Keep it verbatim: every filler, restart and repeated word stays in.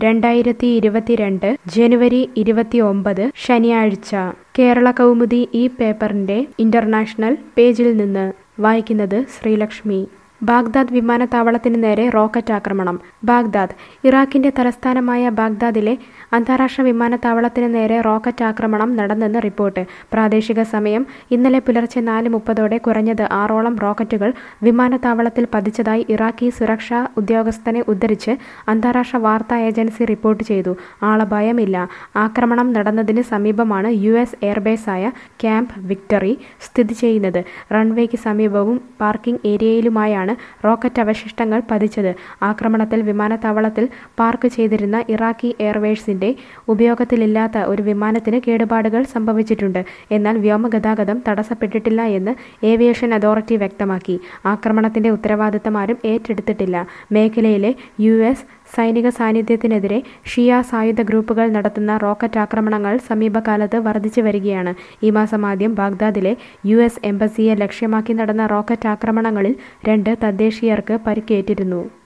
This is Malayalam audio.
രണ്ടായിരത്തി ഇരുപത്തിരണ്ട് ജനുവരി ഇരുപത്തിയൊമ്പത് ശനിയാഴ്ച കേരള കൗമുദി ഈ പേപ്പറിന്റെ ഇന്റർനാഷണൽ പേജിൽ നിന്ന് വായിക്കുന്നത് ശ്രീലക്ഷ്മി. ബാഗ്ദാദ് വിമാനത്താവളത്തിന് നേരെ റോക്കറ്റ് ആക്രമണം. ബാഗ്ദാദ് ഇറാഖിന്റെ തലസ്ഥാനമായ ബാഗ്ദാദിലെ അന്താരാഷ്ട്ര വിമാനത്താവളത്തിന് നേരെ റോക്കറ്റ് ആക്രമണം നടന്നെന്ന് റിപ്പോർട്ട്. പ്രാദേശിക സമയം ഇന്നലെ പുലർച്ചെ നാല് മുപ്പതോടെ കുറഞ്ഞത് ആറോളം റോക്കറ്റുകൾ വിമാനത്താവളത്തിൽ പതിച്ചതായി ഇറാഖി സുരക്ഷാ ഉദ്യോഗസ്ഥനെ ഉദ്ധരിച്ച് അന്താരാഷ്ട്ര വാർത്താ ഏജൻസി റിപ്പോർട്ട് ചെയ്തു. ആളപായമില്ല. ആക്രമണം നടന്നതിന് സമീപമാണ് യു എസ് എയർബേസായ ക്യാമ്പ് വിക്ടറി സ്ഥിതി ചെയ്യുന്നത്. റൺവേക്ക് സമീപവും പാർക്കിംഗ് ഏരിയയിലുമായാണ് റോക്കറ്റ് അവശിഷ്ടങ്ങൾ പതിച്ചത്. ആക്രമണത്തിൽ വിമാനത്താവളത്തിൽ പാർക്ക് ചെയ്തിരുന്ന ഇറാഖി എയർവേസിന്റെ ഉപയോഗത്തിലില്ലാത്ത ഒരു വിമാനത്തിന് കേടുപാടുകൾ സംഭവിച്ചിട്ടുണ്ട്. എന്നാൽ വ്യോമഗതാഗതം തടസ്സപ്പെട്ടിട്ടില്ല എന്ന് ഏവിയേഷൻ അതോറിറ്റി വ്യക്തമാക്കി. ആക്രമണത്തിന്റെ ഉത്തരവാദിത്തം ആരും ഏറ്റെടുത്തിട്ടില്ല. മേഖലയിലെ യു എസ് സൈനിക സാന്നിധ്യത്തിനെതിരെ ഷിയ സായുധ ഗ്രൂപ്പുകൾ നടത്തുന്ന റോക്കറ്റ് ആക്രമണങ്ങൾ സമീപകാലത്ത് വർദ്ധിച്ചു വരികയാണ്. ഈ മാസം ആദ്യം ബാഗ്ദാദിലെ യു എസ് എംബസിയെ ലക്ഷ്യമാക്കി നടന്ന റോക്കറ്റ് ആക്രമണങ്ങളിൽ രണ്ട് തദ്ദേശീയർക്ക് പരിക്കേറ്റിരുന്നു.